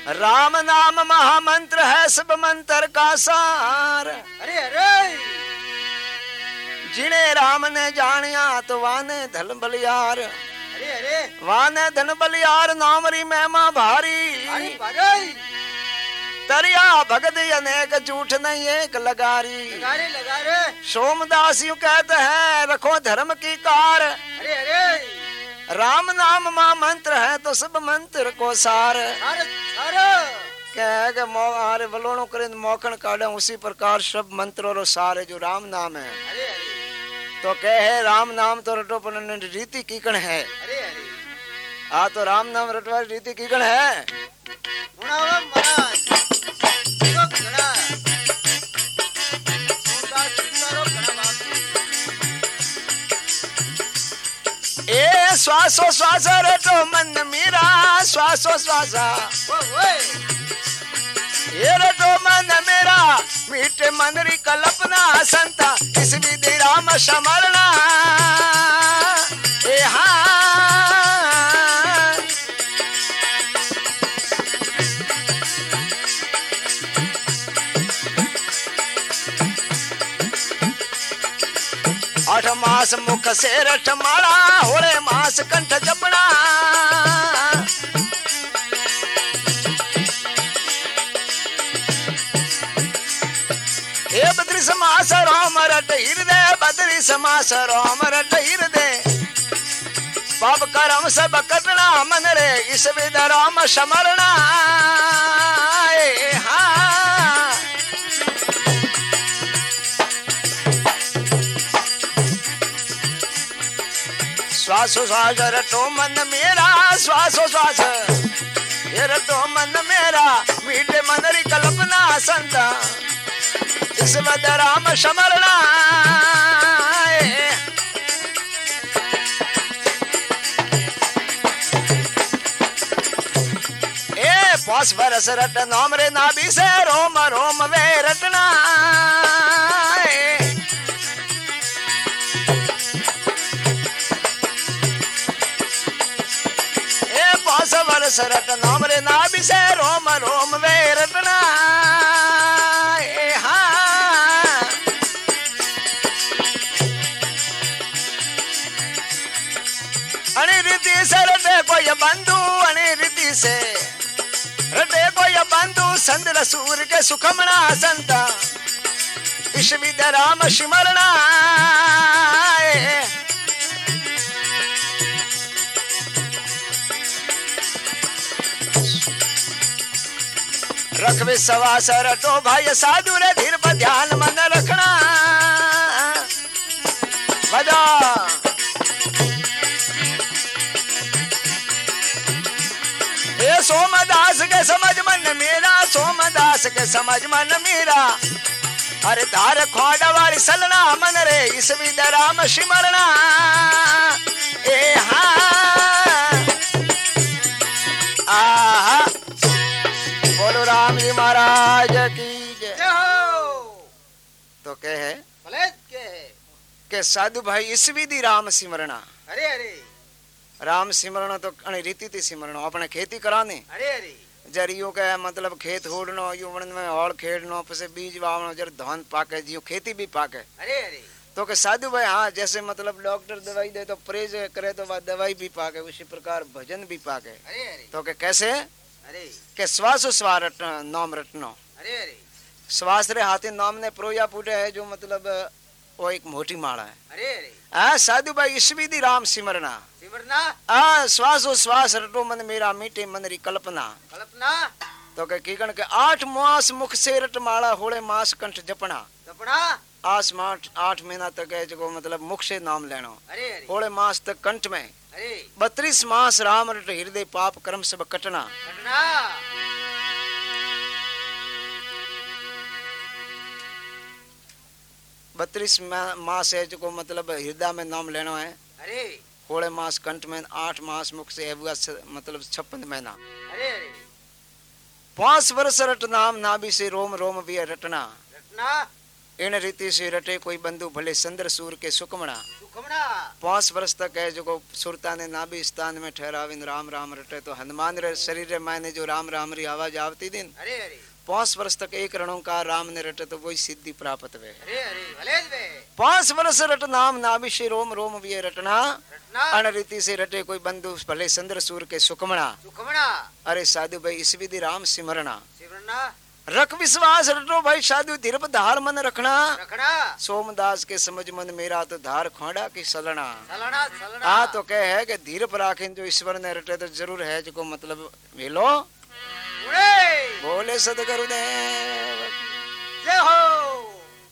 राम नाम महामंत्र है सब मंत्र का सार। अरे अरे जिने राम ने जानिया तो वाने धन बलियार। अरे अरे वाने धन बलियार नामरी महिमा भारी। अरे भाई तरिया भगत अनेक झूठ नहीं एक लगारी। लगा रे सोमदास यूं कहते हैं रखो धर्म की कार। अरे अरे राम नाम मां मंत्र है तो सब मंत्र को सार। अरे अरे कह के बलोणो करे मोखन काढ़े उसी प्रकार सब मंत्रों रो सार है जो राम नाम है। अरे अरे तो कहे राम नाम तो रटो पर रीति कीकण है। अरे अरे आ तो राम नाम रटवा रीति कीकण है। ए श्वासो श्वास रटो मन मेरा श्वासो श्वासा। ये रटो मन मेरा मीठे मनरी कल्पना संता इस विधि राम समरना। ए आठ मास मुख से रट माला होले मास कंठ जपना। हे बद्री समास राम रट हृदय बद्री समास राम रट हृदय। पाप कर्म सब कटना मन रे इस विध राम समरना। श्वासो श्वास रटो मन मेरा श्वासो श्वास ये रटो मन मेरा मीठे मनरी कल्पना संता इस वद राम समरना। ए पास बरस रट नाम रे नाभि से रोम रोम वे रटना। सरट नाम रे नाभि से रोम रोम वे रटना। अनिरीति से रटे कोई बंधु अनिरीति से रटे कोई बंधु संदर सूर के सुखमना संता इस विध राम सिमरना। रखवे सवास रटो भाई साधु रे धीर पर ध्यान मन रखना। बजा ये सोमदास के समझ मन मेरा सोमदास के समझ मन मेरा। अरे धार खोड़ा वाली सलना मन रे इस विध राम सिमरना। ए आहा बोलो राम जी महाराज की जय। तो क्या है के साधु भाई इस विधि राम सिमरना। अरे अरे राम सिमरना तो रीति थी सिमरना अपने खेती कराने। अरे अरे जरियो के मतलब खेत होड़नो यू में हौड़ खेड़नो फिर बीज वावनो जर धान पाके जियो खेती भी पाके। अरे अरे तो के साधु भाई हाँ जैसे मतलब डॉक्टर दवाई दे तो परहेज करे तो वह दवाई भी पाके उसी प्रकार भजन भी पाके। अरे अरे तो के कैसे अरे के श्वासो स्वार नाम रटनो। अरे अरे श्वास रे हाथी नाम ने प्रोया पुटे है जो मतलब वो एक मोटी माला है। अरे अरे साधु भाई इस विधि राम सिमरना। सिमरना श्वासो श्वास रटो मन मेरा मीठे मनरी कल्पना। कल्पना तो के कीकण के 8 मास मुख से रट माला होले मास कंठ जपना। जपना आस 8 महीना तक है जो मतलब मुख से नाम लेनो। अरे अरे होले मास तक कंठ में। अरे 32 मास राम रट हृदय पाप कर्म सब कटना। कटना 32 मास है जो मतलब हृदय में नाम लेना है। अरे होले मास कंठ में 8 मास मुख से है मतलब 56 महीना। अरे अरे 5 वर्ष रट नाम नाभि से रोम रोम भी रटना। रटना इन रीति से रटे कोई बंधु भले संद्र सूर के सुकमणा सुखमणा 5 वर्ष तक है जो सुरता ने नाभि स्थान में ठहराविन राम राम रटे तो हनुमान रे शरीर रे मायने जो राम राम री आवाज आवती दिन अरे अरे 5 वर्ष तक एक रणोंकार राम ने रटे तो वही सिद्धि प्राप्त वे अरे अरे भले वे 5 वर्ष रट नाम नाभि से रोम रोम भी रटना रटना अन रीति से रटे कोई बंधु भले संद्र सूर के सुकमणा सुखमणा अरे साधु भाई इस विधि राम सिमरना सिमरना रख विश्वास रटो भाई साधु धीरप धार मन रखना रखना सोमदास के समझ मन मेरा तो धार खोड़ा की सलना सलना सलना आ तो कह है कि धीरप राखें जो ईश्वर ने रटे तो जरूर है जो मतलब वेलो उड़े बोले सदगुरुदेव जय हो